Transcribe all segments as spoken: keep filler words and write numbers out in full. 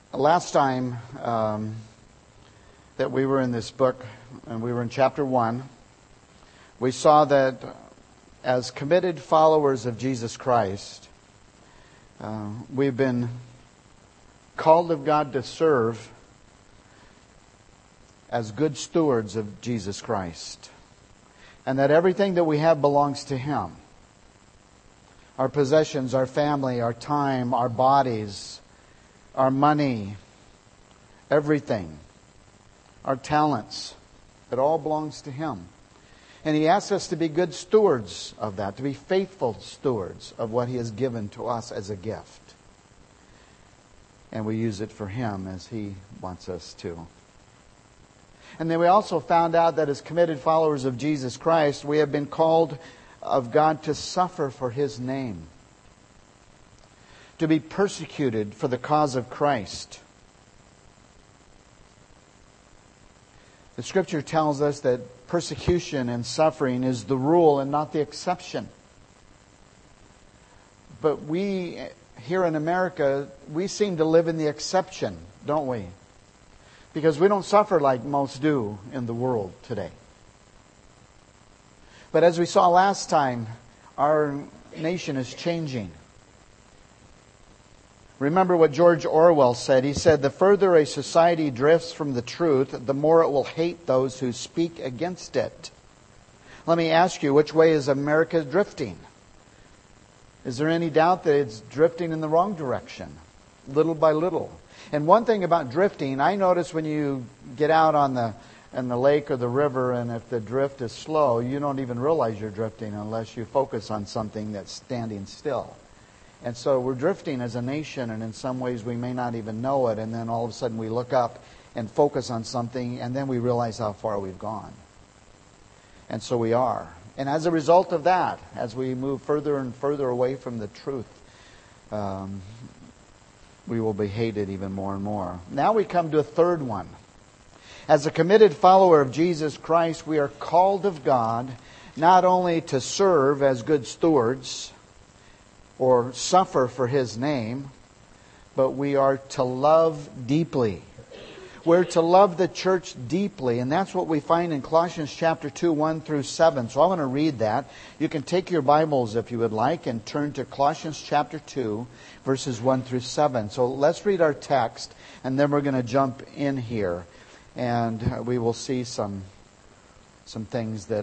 Last time um, that we were in this book, and we were in chapter one, we saw that as committed followers of Jesus Christ, uh, we've been called of God to serve as good stewards of Jesus Christ, and that everything that we have belongs to Him. Our possessions, our family, our time, our bodies, our money, everything, our talents, it all belongs to Him. And He asks us to be good stewards of that, to be faithful stewards of what He has given to us as a gift. And we use it for Him as He wants us to. And then we also found out that as committed followers of Jesus Christ, we have been called of God to suffer for His name, to be persecuted for the cause of Christ. The Scripture tells us that persecution and suffering is the rule and not the exception. But we, here in America, we seem to live in the exception, don't we? Because we don't suffer like most do in the world today. But as we saw last time, our nation is changing. Remember what George Orwell said. He said, "The further a society drifts from the truth, the more it will hate those who speak against it." Let me ask you, which way is America drifting? Is there any doubt that it's drifting in the wrong direction, little by little? And one thing about drifting, I notice when you get out on the in the lake or the river, and if the drift is slow, you don't even realize you're drifting unless you focus on something that's standing still. And so we're drifting as a nation, and in some ways we may not even know it, and then all of a sudden we look up and focus on something, and then we realize how far we've gone. And so we are. And as a result of that, as we move further and further away from the truth, um, we will be hated even more and more. Now we come to a third one. As a committed follower of Jesus Christ, we are called of God not only to serve as good stewards or suffer for His name, but we are to love deeply. We're to love the church deeply, and that's what we find in Colossians chapter two, one through seven. So I'm going to read that. You can take your Bibles if you would like and turn to Colossians chapter two, verses one through seven. So let's read our text, and then we're going to jump in here. And we will see some some things that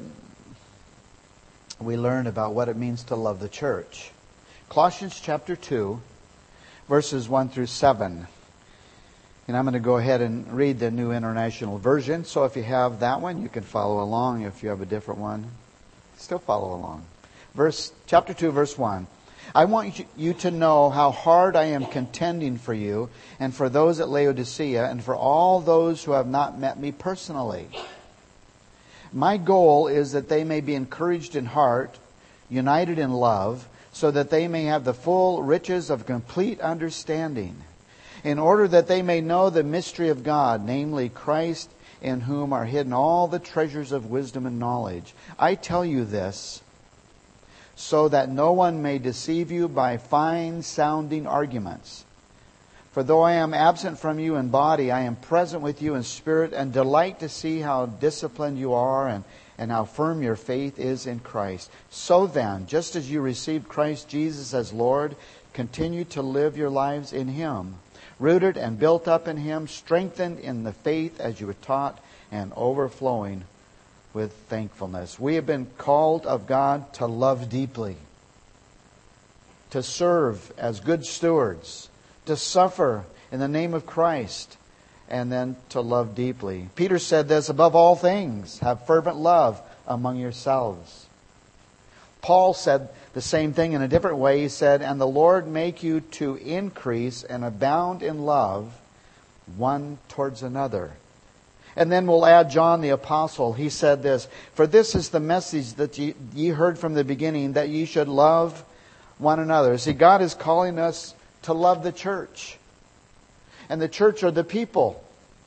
we learn about what it means to love the church. Colossians chapter two, verses one through seven. And I'm going to go ahead and read the New International Version. So if you have that one, you can follow along. If you have a different one, still follow along. Verse chapter two, verse one. "I want you to know how hard I am contending for you and for those at Laodicea and for all those who have not met me personally. My goal is that they may be encouraged in heart, united in love, so that they may have the full riches of complete understanding, in order that they may know the mystery of God, namely Christ, in whom are hidden all the treasures of wisdom and knowledge. I tell you this, so that no one may deceive you by fine-sounding arguments. For though I am absent from you in body, I am present with you in spirit, and delight to see how disciplined you are and, and how firm your faith is in Christ. So then, just as you received Christ Jesus as Lord, continue to live your lives in Him, rooted and built up in Him, strengthened in the faith as you were taught, and overflowing with thankfulness." We have been called of God to love deeply, to serve as good stewards, to suffer in the name of Christ, and then to love deeply. Peter said this, "Above all things, have fervent love among yourselves." Paul said the same thing in a different way. He said, "And the Lord make you to increase and abound in love one towards another." And then we'll add John the Apostle. He said this, "For this is the message that ye, ye heard from the beginning, that ye should love one another." See, God is calling us to love the church. And the church are the people.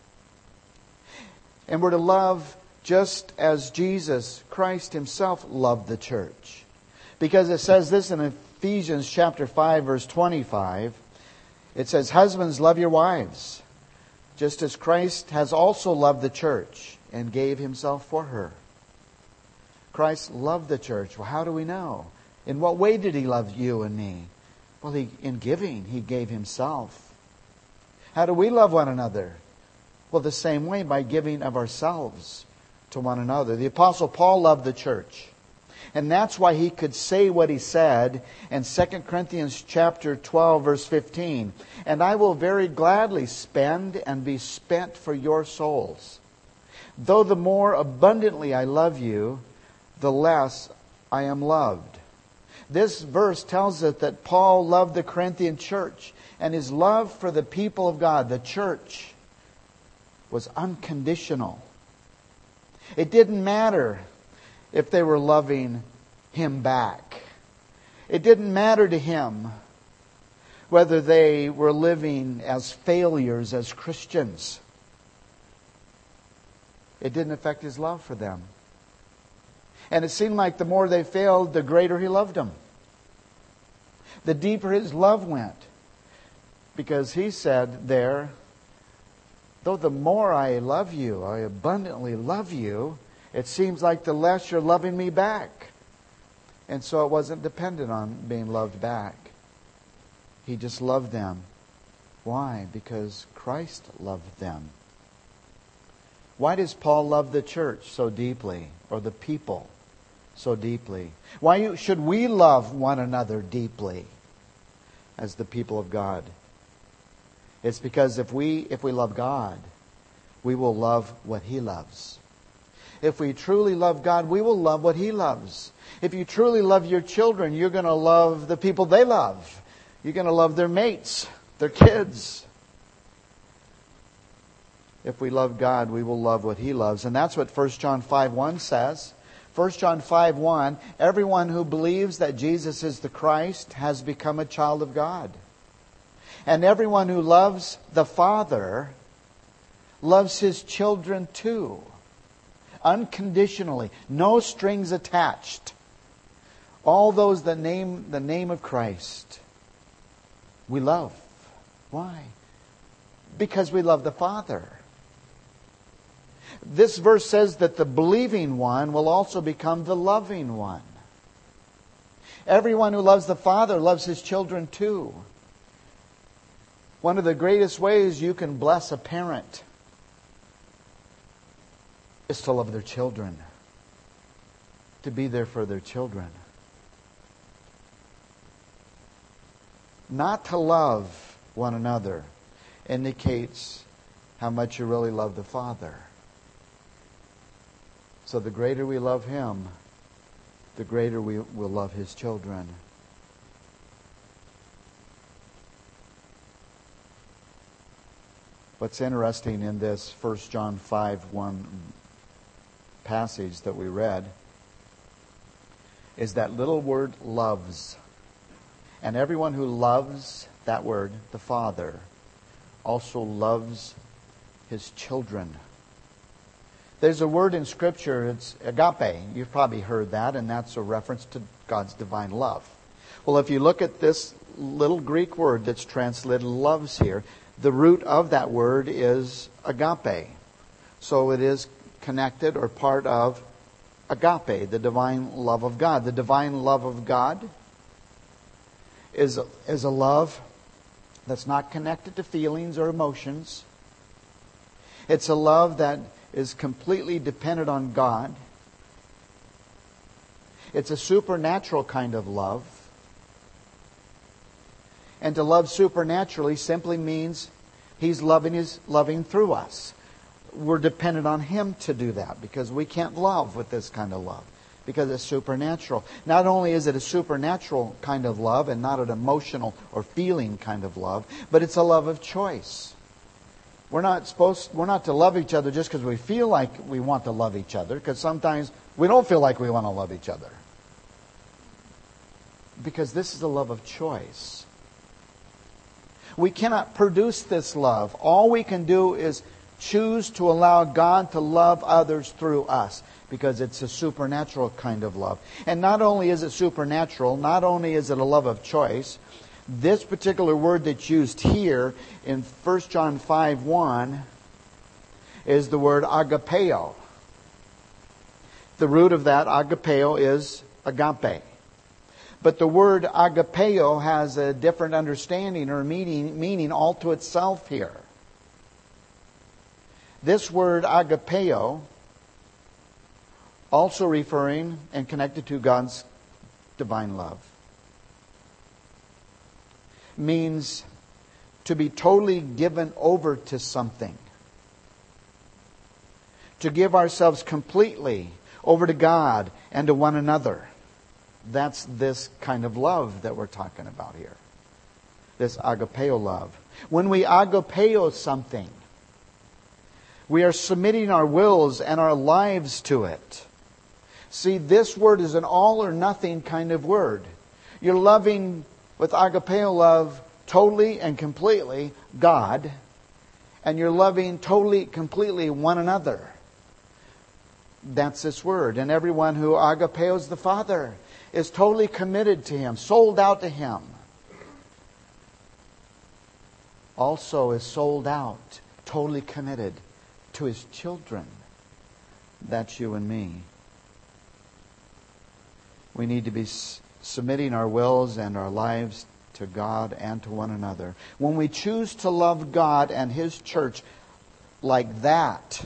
And we're to love just as Jesus Christ Himself loved the church. Because it says this in Ephesians chapter five, verse twenty-five. It says, husbands, love your wives, just as Christ has also loved the church and gave himself for her. Christ loved the church. Well, how do we know? In what way did he love you and me? Well, he, in giving, he gave himself. How do we love one another? Well, the same way, by giving of ourselves to one another. The Apostle Paul loved the church. And that's why he could say what he said in Second Corinthians chapter twelve, verse fifteen. And I will very gladly spend and be spent for your souls. Though the more abundantly I love you, the less I am loved. This verse tells us that Paul loved the Corinthian church. And his love for the people of God, the church, was unconditional. It didn't matter if they were loving him back. It didn't matter to him whether they were living as failures as Christians. It didn't affect his love for them. And it seemed like the more they failed, the greater he loved them. The deeper his love went. Because he said there, though the more I love you, I abundantly love you, it seems like the less you're loving me back. And so it wasn't dependent on being loved back. He just loved them. Why? Because Christ loved them. Why does Paul love the church so deeply, or the people so deeply? Why should we love one another deeply as the people of God? It's because if we if we love God, we will love what He loves. If we truly love God, we will love what He loves. If you truly love your children, you're going to love the people they love. You're going to love their mates, their kids. If we love God, we will love what He loves. And that's what First John five one says. First John five one, everyone who believes that Jesus is the Christ has become a child of God. And everyone who loves the Father loves His children too. Unconditionally. No strings attached. All those that name the name of Christ, we love. Why? Because we love the Father. This verse says that the believing one will also become the loving one. Everyone who loves the Father loves His children too. One of the greatest ways you can bless a parent is to love their children. To be there for their children. Not to love one another indicates how much you really love the Father. So the greater we love Him, the greater we will love His children. What's interesting in this First John five one passage that we read is that little word loves. And everyone who loves that word, the Father, also loves His children. There's a word in Scripture, it's agape. You've probably heard that, and that's a reference to God's divine love. Well, if you look at this little Greek word that's translated loves here, the root of that word is agape. So it is connected or part of agape, the divine love of God. The divine love of God is, is a love that's not connected to feelings or emotions. It's a love that is completely dependent on God. It's a supernatural kind of love. And to love supernaturally simply means He's loving His loving through us. We're dependent on Him to do that because we can't love with this kind of love because it's supernatural. Not only is it a supernatural kind of love and not an emotional or feeling kind of love, but it's a love of choice. We're not supposed we're not to love each other just because we feel like we want to love each other, because sometimes we don't feel like we want to love each other. Because this is a love of choice. We cannot produce this love. All we can do is choose to allow God to love others through us, because it's a supernatural kind of love. And not only is it supernatural, not only is it a love of choice, This particular word that's used here in First John five one is the word agapeo. The root of that, agapeo, is agape. But the word agapeo has a different understanding or meaning, meaning all to itself here. This word agapeo, also referring and connected to God's divine love, means to be totally given over to something. To give ourselves completely over to God and to one another. That's this kind of love that we're talking about here. This agapeo love. When we agapeo something, we are submitting our wills and our lives to it. See, this word is an all or nothing kind of word. You're loving with agapeo love totally and completely God, and you're loving totally, completely one another. That's this word. And everyone who agapeos the Father is totally committed to Him, sold out to Him. Also is sold out, totally committed to His children. That's you and me. We need to be submitting our wills and our lives to God and to one another. When we choose to love God and His church like that,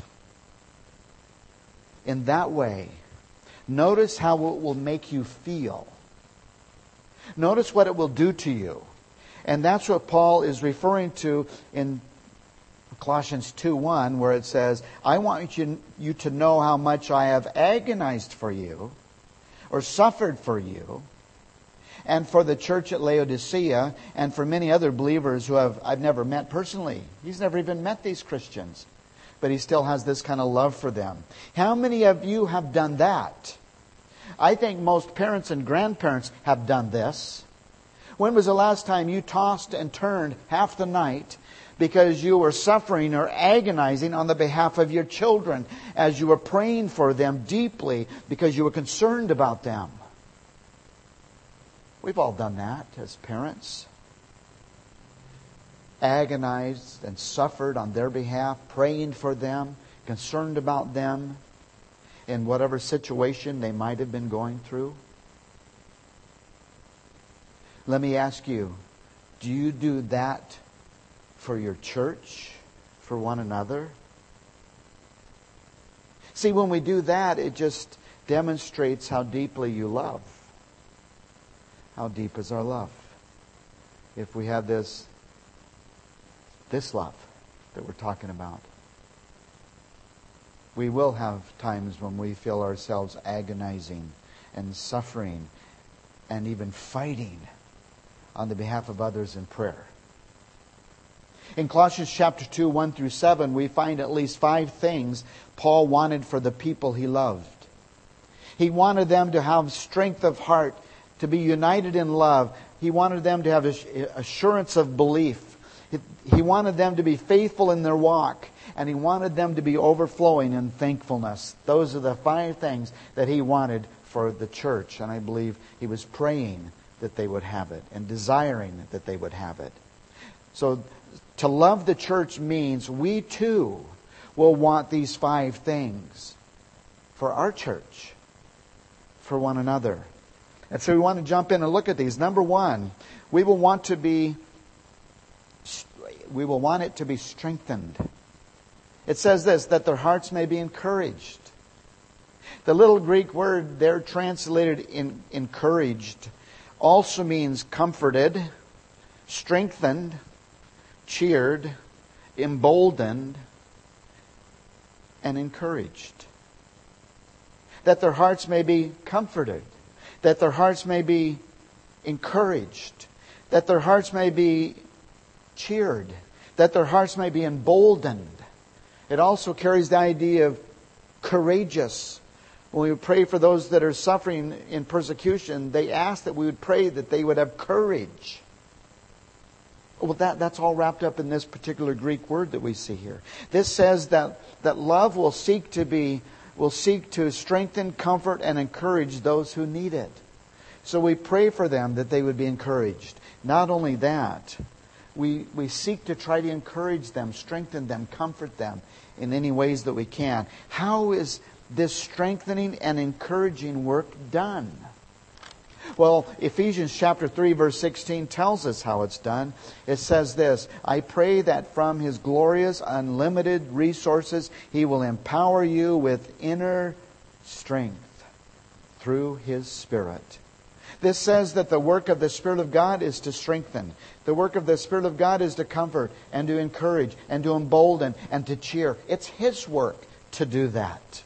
in that way, notice how it will make you feel. Notice what it will do to you. And that's what Paul is referring to in Colossians two one, where it says, I want you, you to know how much I have agonized for you, or suffered for you, and for the church at Laodicea, and for many other believers who have I've never met personally. He's never even met these Christians. But he still has this kind of love for them. How many of you have done that? I think most parents and grandparents have done this. When was the last time you tossed and turned half the night because you were suffering or agonizing on the behalf of your children as you were praying for them deeply because you were concerned about them? We've all done that as parents. Agonized and suffered on their behalf, praying for them, concerned about them in whatever situation they might have been going through. Let me ask you, do you do that for your church, for one another? See, when we do that, it just demonstrates how deeply you love. How deep is our love? If we have this This love that we're talking about. We will have times when we feel ourselves agonizing and suffering and even fighting on the behalf of others in prayer. In Colossians chapter two, one through seven, we find at least five things Paul wanted for the people he loved. He wanted them to have strength of heart, to be united in love. He wanted them to have assurance of belief. He wanted them to be faithful in their walk, and he wanted them to be overflowing in thankfulness. Those are the five things that he wanted for the church, and I believe he was praying that they would have it and desiring that they would have it. So to love the church means we too will want these five things for our church, for one another. And so we want to jump in and look at these. Number one, we will want to be We will want it to be strengthened. It says this, that their hearts may be encouraged. The little Greek word there translated in encouraged also means comforted, strengthened, cheered, emboldened, and encouraged. That their hearts may be comforted. That their hearts may be encouraged. That their hearts may be cheered, that their hearts may be emboldened. It also carries the idea of courageous. When we pray for those that are suffering in persecution, they ask that we would pray that they would have courage. Well, that, that's all wrapped up in this particular Greek word that we see here. This says that, that love will seek to be will seek to strengthen, comfort, and encourage those who need it. So we pray for them that they would be encouraged. Not only that, we, we seek to try to encourage them, strengthen them, comfort them in any ways that we can. How is this strengthening and encouraging work done? Well, Ephesians chapter three verse sixteen tells us how it's done. It says this, I pray that from His glorious, unlimited resources, He will empower you with inner strength through His Spirit. This says that the work of the Spirit of God is to strengthen. The work of the Spirit of God is to comfort and to encourage and to embolden and to cheer. It's His work to do that.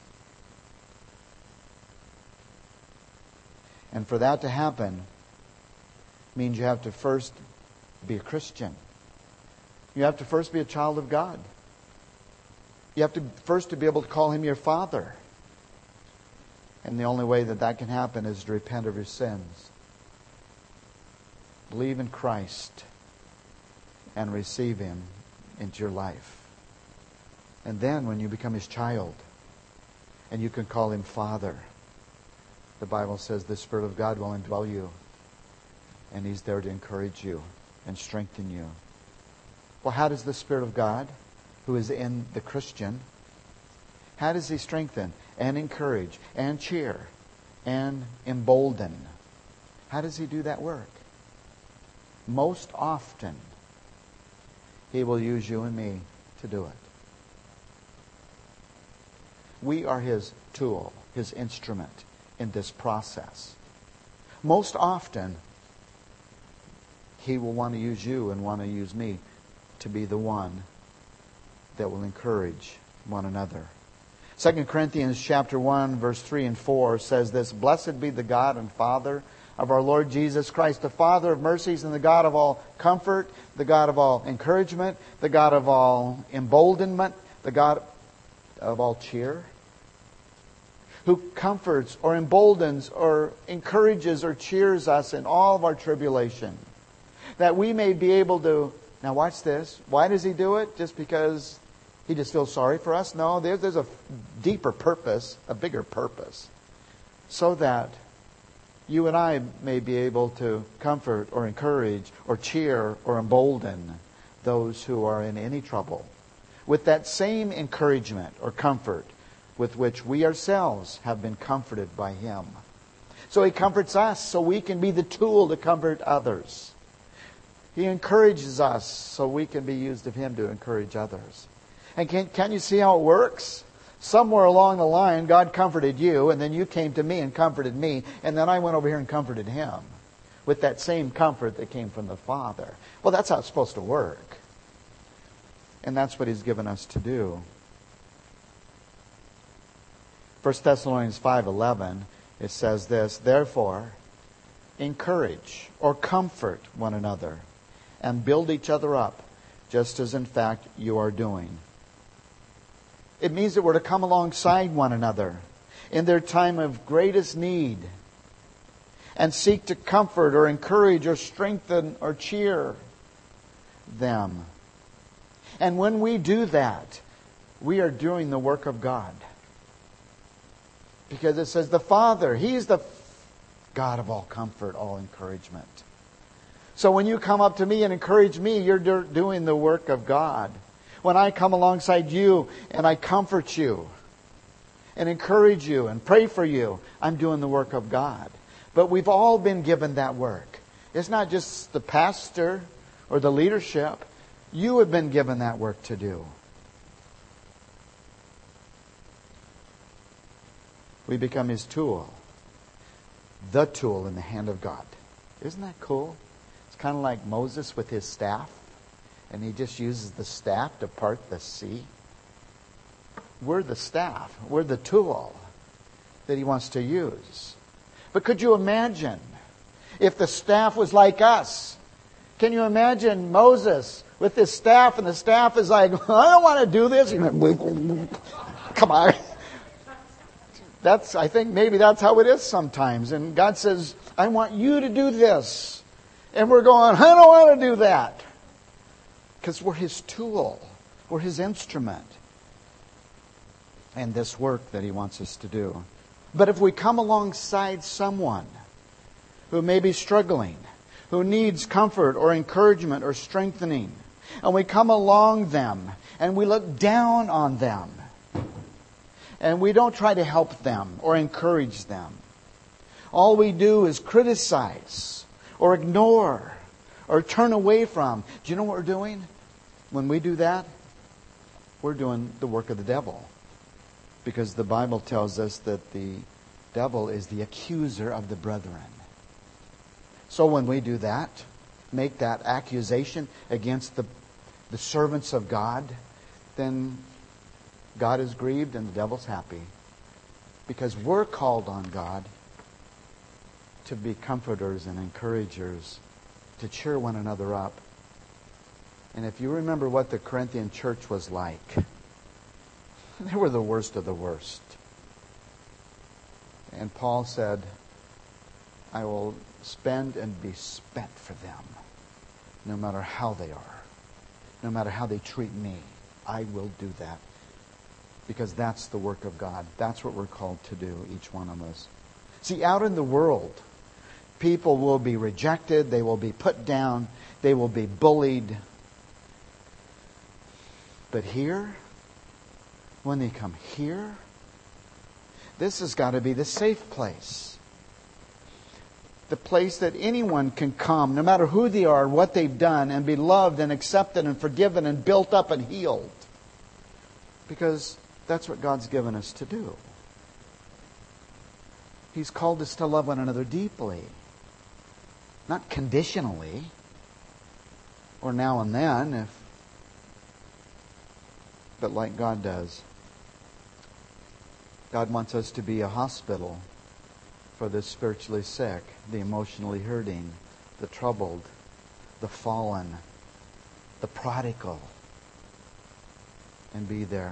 And for that to happen means you have to first be a Christian. You have to first be a child of God. You have to first to be able to call Him your Father. And the only way that that can happen is to repent of your sins. Believe in Christ and receive Him into your life. And then when you become His child and you can call Him Father, the Bible says the Spirit of God will indwell you. And He's there to encourage you and strengthen you. Well, how does the Spirit of God, who is in the Christian, how does He strengthen and encourage and cheer and embolden? How does He do that work? Most often, He will use you and me to do it. We are His tool, His instrument in this process. Most often, He will want to use you and want to use me to be the one that will encourage one another. Second Corinthians chapter one, verse three and four says this, Blessed be the God and Father of our Lord Jesus Christ, the Father of mercies and the God of all comfort, the God of all encouragement, the God of all emboldenment, the God of all cheer, who comforts or emboldens or encourages or cheers us in all of our tribulation, that we may be able to... Now watch this. Why does He do it? Just because He just feels sorry for us? No, there's, there's a deeper purpose, a bigger purpose, so that you and I may be able to comfort or encourage or cheer or embolden those who are in any trouble with that same encouragement or comfort with which we ourselves have been comforted by Him. So He comforts us so we can be the tool to comfort others. He encourages us so we can be used of Him to encourage others. And can, can you see how it works? Somewhere along the line, God comforted you, and then you came to me and comforted me, and then I went over here and comforted Him with that same comfort that came from the Father. Well, that's how it's supposed to work. And that's what He's given us to do. First Thessalonians five eleven, it says this, Therefore, encourage or comfort one another and build each other up, just as in fact you are doing. It means that we're to come alongside one another in their time of greatest need and seek to comfort or encourage or strengthen or cheer them. And when we do that, we are doing the work of God. Because it says the Father, He's the God of all comfort, all encouragement. So when you come up to me and encourage me, you're doing the work of God. When I come alongside you and I comfort you and encourage you and pray for you, I'm doing the work of God. But we've all been given that work. It's not just the pastor or the leadership. You have been given that work to do. We become His tool. The tool in the hand of God. Isn't that cool? It's kind of like Moses with his staff. And he just uses the staff to part the sea. We're the staff. We're the tool that He wants to use. But could you imagine if the staff was like us? Can you imagine Moses with his staff and the staff is like, I don't want to do this. Come on. That's, I think maybe that's how it is sometimes. And God says, I want you to do this. And we're going, I don't want to do that. Because we're His tool. We're His instrument. And this work that He wants us to do. But if we come alongside someone who may be struggling, who needs comfort or encouragement or strengthening. And we come along them and we look down on them. And we don't try to help them or encourage them. All we do is criticize or ignore or turn away from. Do you know what we're doing? When we do that, we're doing the work of the devil. Because the Bible tells us that the devil is the accuser of the brethren. So when we do that, make that accusation against the, the servants of God, then God is grieved and the devil's happy. Because we're called on God to be comforters and encouragers, to cheer one another up. And if you remember what the Corinthian church was like, they were the worst of the worst. And Paul said, I will spend and be spent for them, no matter how they are, no matter how they treat me. I will do that. Because that's the work of God. That's what we're called to do, each one of us. See, out in the world, people will be rejected, they will be put down, they will be bullied. But here, when they come here, this has got to be the safe place. The place that anyone can come, no matter who they are, what they've done, and be loved and accepted and forgiven and built up and healed. Because that's what God's given us to do. He's called us to love one another deeply. Not conditionally. Or now and then, if, but like God does. God wants us to be a hospital for the spiritually sick, the emotionally hurting, the troubled, the fallen, the prodigal. And be there.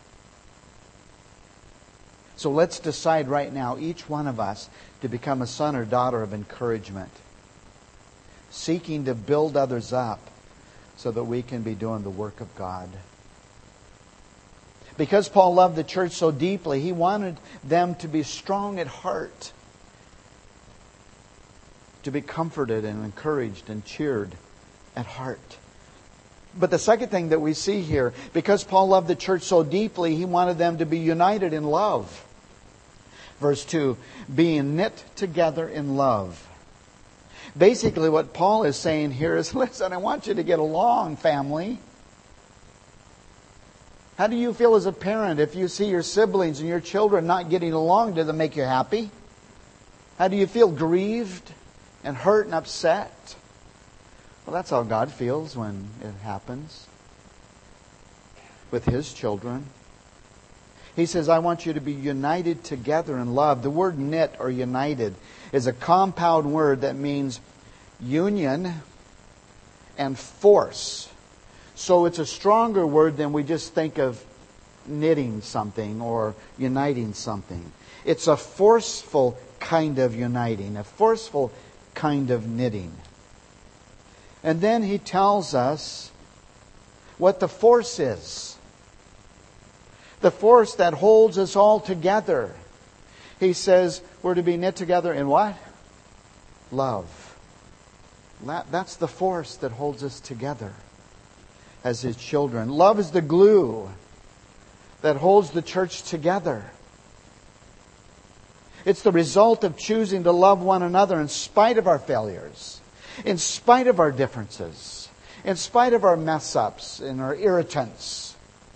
So let's decide right now, each one of us, to become a son or daughter of encouragement. Seeking to build others up so that we can be doing the work of God. Because Paul loved the church so deeply, he wanted them to be strong at heart. To be comforted and encouraged and cheered at heart. But the second thing that we see here, because Paul loved the church so deeply, he wanted them to be united in love. Verse two, being knit together in love. Basically what Paul is saying here is, listen, I want you to get along, family. How do you feel as a parent if you see your siblings and your children not getting along? Does it make you happy? How do you feel grieved and hurt and upset? Well, that's how God feels when it happens with His children. He says, I want you to be united together in love. The word knit or united is a compound word that means union and force. So it's a stronger word than we just think of knitting something or uniting something. It's a forceful kind of uniting, a forceful kind of knitting. And then he tells us what the force is. The force that holds us all together. He says we're to be knit together in what? Love. That's the force that holds us together as His children. Love is the glue that holds the church together. It's the result of choosing to love one another in spite of our failures, in spite of our differences, in spite of our mess-ups and our irritants.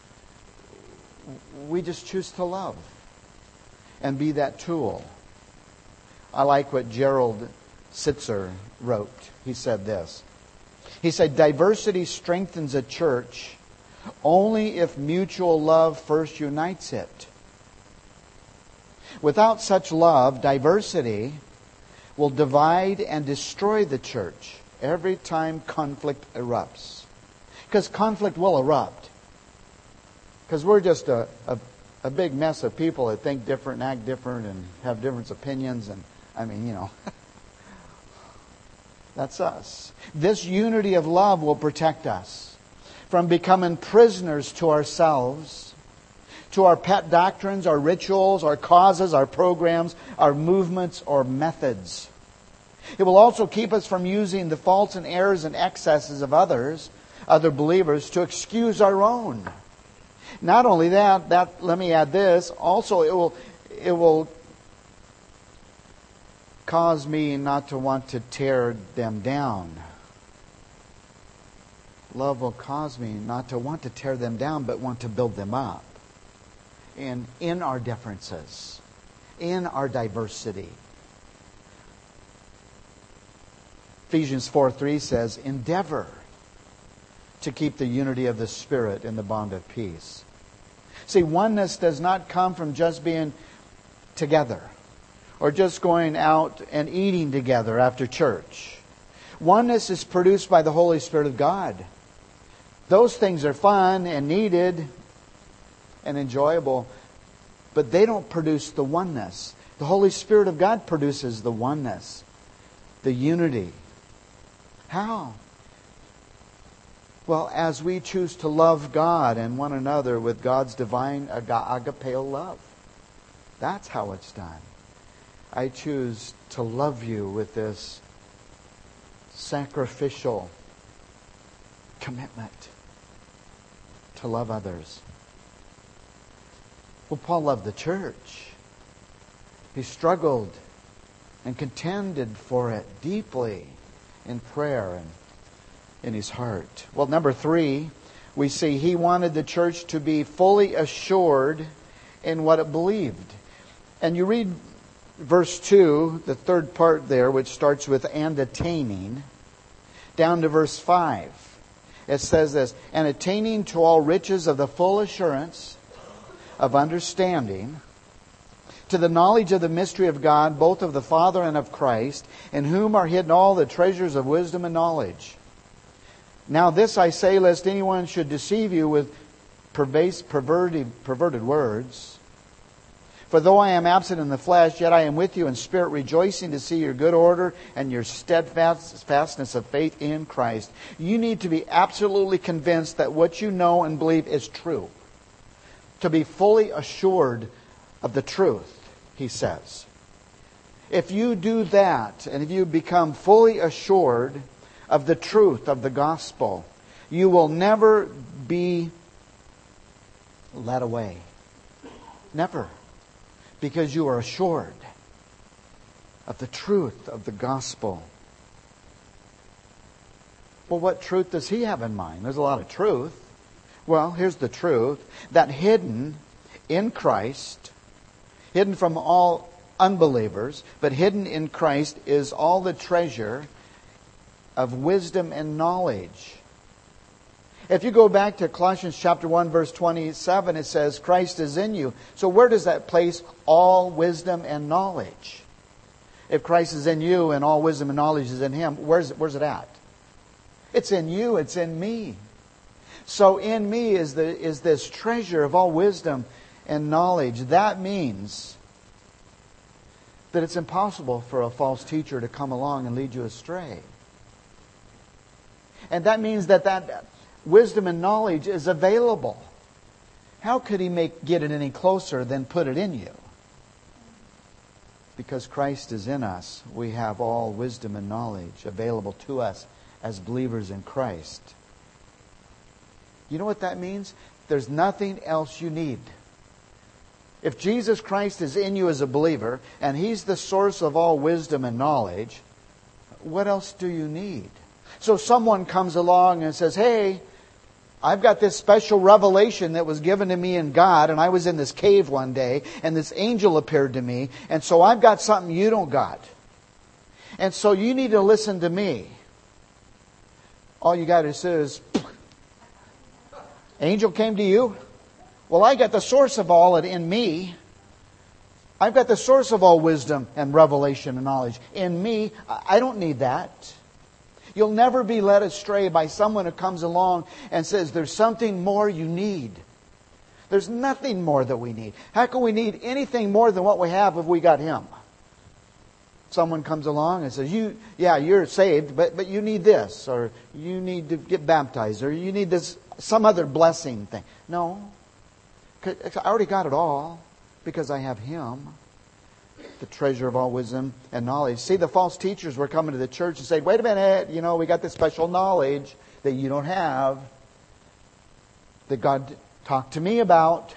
We just choose to love and be that tool. I like what Gerald Sitzer wrote. He said this. He said, diversity strengthens a church only if mutual love first unites it. Without such love, diversity will divide and destroy the church every time conflict erupts. Because conflict will erupt. Because we're just a, a, a big mess of people that think different and act different and have different opinions. And I mean, you know, that's us. This unity of love will protect us from becoming prisoners to ourselves, to our pet doctrines, our rituals, our causes, our programs, our movements, or methods. It will also keep us from using the faults and errors and excesses of others, other believers, to excuse our own. Not only that, that let me add this, also it will it will cause me not to want to tear them down. Love will cause me not to want to tear them down, but want to build them up. And in our differences, in our diversity. Ephesians four three says, endeavor to keep the unity of the Spirit in the bond of peace. See, oneness does not come from just being together or just going out and eating together after church. Oneness is produced by the Holy Spirit of God. Those things are fun and needed and enjoyable, but they don't produce the oneness. The Holy Spirit of God produces the oneness, the unity. How? Well, as we choose to love God and one another with God's divine agapeo love. That's how it's done. I choose to love you with this sacrificial commitment to love others. Well, Paul loved the church. He struggled and contended for it deeply in prayer and in his heart. Well, number three, we see he wanted the church to be fully assured in what it believed. And you read verse two, the third part there, which starts with and attaining, down to verse five. It says this, and attaining to all riches of the full assurance of understanding, to the knowledge of the mystery of God, both of the Father and of Christ, in whom are hidden all the treasures of wisdom and knowledge. Now this I say, lest anyone should deceive you with pervasive, perverted, perverted words. For though I am absent in the flesh, yet I am with you in spirit, rejoicing to see your good order and your steadfastness of faith in Christ. You need to be absolutely convinced that what you know and believe is true. To be fully assured of the truth, he says. If you do that, and if you become fully assured of the truth of the gospel, you will never be led away. Never. Because you are assured of the truth of the gospel. Well, what truth does he have in mind? There's a lot of truth. Well, here's the truth. That hidden in Christ, hidden from all unbelievers, but hidden in Christ is all the treasure of wisdom and knowledge. If you go back to Colossians chapter one, verse twenty-seven, it says, Christ is in you. So where does that place all wisdom and knowledge? If Christ is in you and all wisdom and knowledge is in Him, where's it, where's it at? It's in you, it's in me. So in me is the is this treasure of all wisdom and knowledge. That means that it's impossible for a false teacher to come along and lead you astray. And that means that that wisdom and knowledge is available. How could he make get it any closer than put it in you? Because Christ is in us, we have all wisdom and knowledge available to us as believers in Christ. You know what that means? There's nothing else you need. If Jesus Christ is in you as a believer, and He's the source of all wisdom and knowledge, what else do you need? So someone comes along and says, hey, I've got this special revelation that was given to me in God, and I was in this cave one day, and this angel appeared to me, and so I've got something you don't got. And so you need to listen to me. All you got to say is, angel came to you? Well, I got the source of all it in me. I've got the source of all wisdom and revelation and knowledge in me. I don't need that. You'll never be led astray by someone who comes along and says, there's something more you need. There's nothing more that we need. How can we need anything more than what we have if we got Him? Someone comes along and says, "You, yeah, you're saved, but, but you need this, or you need to get baptized, or you need this, some other blessing thing." No. I already got it all because I have Him. the treasure of all wisdom and knowledge. See, the false teachers were coming to the church and saying, wait a minute, you know, we got this special knowledge that you don't have, that God talked to me about.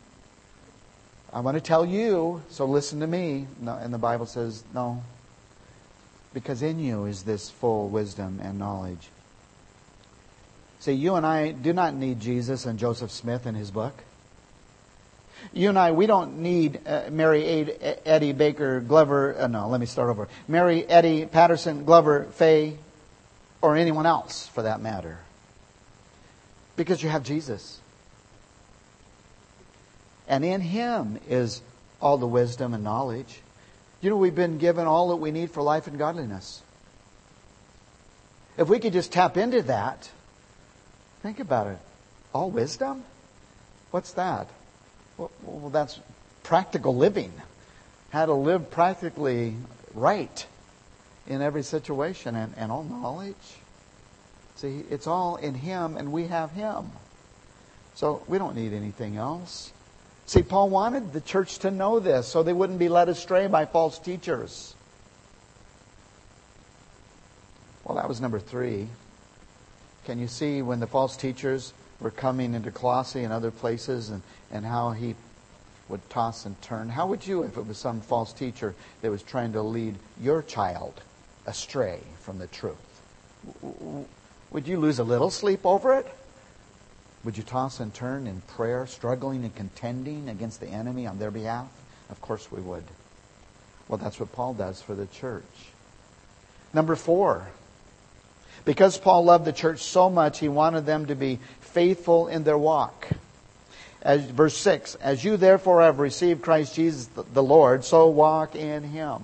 I want to tell you, so listen to me. No, and the Bible says, no, because in you is this full wisdom and knowledge. See, you and I do not need Jesus and Joseph Smith in his book. You and I, we don't need uh, Mary Ed, Eddie Baker Glover. Uh, no, let me start over. Mary Eddie Patterson Glover Faye, or anyone else for that matter. Because you have Jesus. And in Him is all the wisdom and knowledge. You know, we've been given all that we need for life and godliness. If we could just tap into that, think about it. All wisdom? What's that? Well, well, that's practical living. How to live practically right in every situation, and, and all knowledge. See, it's all in Him, and we have Him. So we don't need anything else. See, Paul wanted the church to know this so they wouldn't be led astray by false teachers. Well, that was number three. Can you see when the false teachers were coming into Colossae and other places, and, and how he would toss and turn? How would you, if it was some false teacher that was trying to lead your child astray from the truth? Would you lose a little sleep over it? Would you toss and turn in prayer, struggling and contending against the enemy on their behalf? Of course we would. Well, that's what Paul does for the church. Number four. Because Paul loved the church so much, he wanted them to be faithful in their walk. As, verse six, as you therefore have received Christ Jesus the Lord, so walk in Him.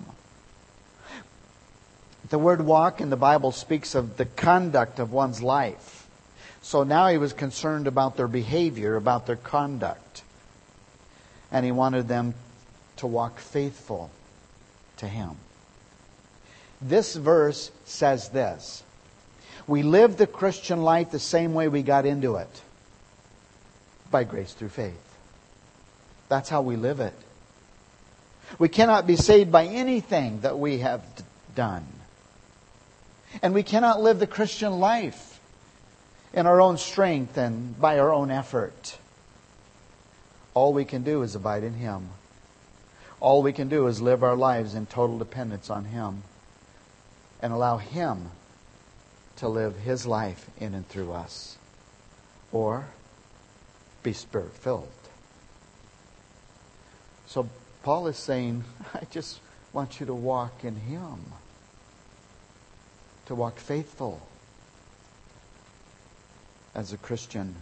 The word walk in the Bible speaks of the conduct of one's life. So now he was concerned about their behavior, about their conduct. And he wanted them to walk faithful to Him. This verse says this. We live the Christian life the same way we got into it. By grace through faith. That's how we live it. We cannot be saved by anything that we have d- done. And we cannot live the Christian life in our own strength and by our own effort. All we can do is abide in Him. All we can do is live our lives in total dependence on Him. And allow Him to live His life in and through us. Or be Spirit-filled. So Paul is saying, I just want you to walk in Him. To walk faithful as a Christian.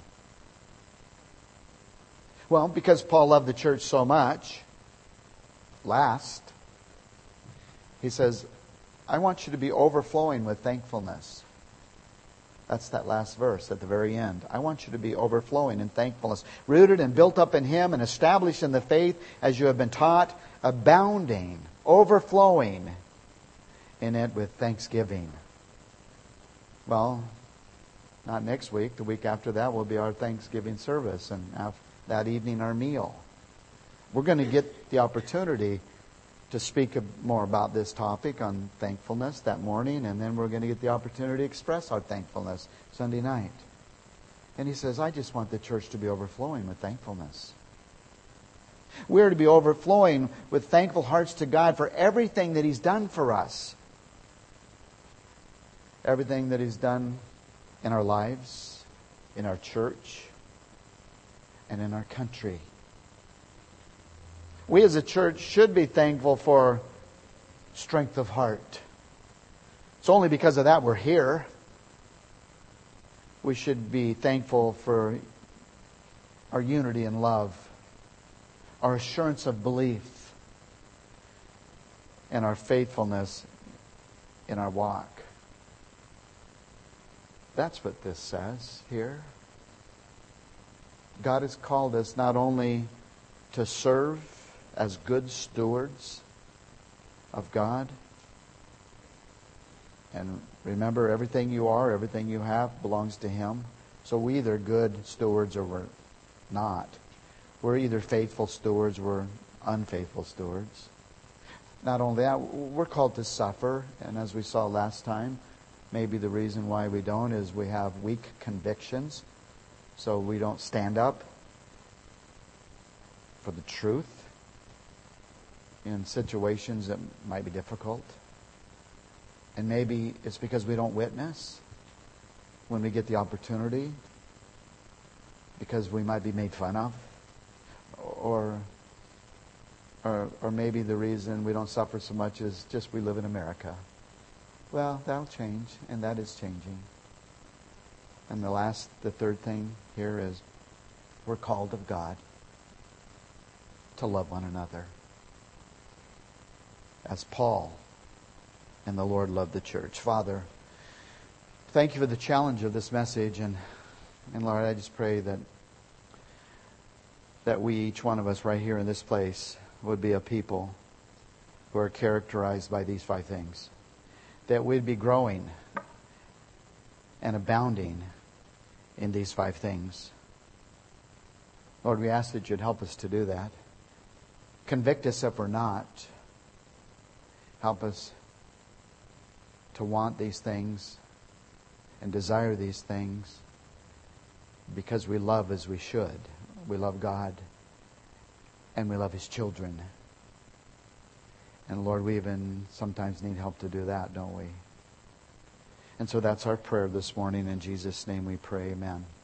Well, because Paul loved the church so much, last, he says, I want you to be overflowing with thankfulness. That's that last verse at the very end. I want you to be overflowing in thankfulness, rooted and built up in Him and established in the faith as you have been taught, abounding, overflowing in it with thanksgiving. Well, not next week. The week after that will be our Thanksgiving service, and that evening our meal. We're going to get the opportunity to speak more about this topic on thankfulness that morning, and then we're going to get the opportunity to express our thankfulness Sunday night. And he says, I just want the church to be overflowing with thankfulness. We are to be overflowing with thankful hearts to God for everything that He's done for us. Everything that He's done in our lives, in our church, and in our country. We as a church should be thankful for strength of heart. It's only because of that we're here. We should be thankful for our unity and love, our assurance of belief, and our faithfulness in our walk. That's what this says here. God has called us not only to serve as good stewards of God. And remember, everything you are, everything you have belongs to Him. So we're either good stewards or we're not. We're either faithful stewards or we're unfaithful stewards. not only that, we're called to suffer. And as we saw last time, maybe the reason why we don't is we have weak convictions. So we don't stand up for the truth in situations that might be difficult. And maybe it's because we don't witness when we get the opportunity, because we might be made fun of. Or, or, or maybe the reason we don't suffer so much is just we live in America. Well, that'll change, and that is changing. And the last, the third thing here is we're called of God to love one another, as Paul and the Lord loved the church. Father, thank you for the challenge of this message. And, and Lord, I just pray that that we, each one of us right here in this place, would be a people who are characterized by these five things. That we'd be growing and abounding in these five things. Lord, we ask that you'd help us to do that. Convict us if we're not. Help us to want these things and desire these things because we love as we should. We love God and we love His children. And Lord, we even sometimes need help to do that, don't we? And so that's our prayer this morning. In Jesus' name we pray, amen.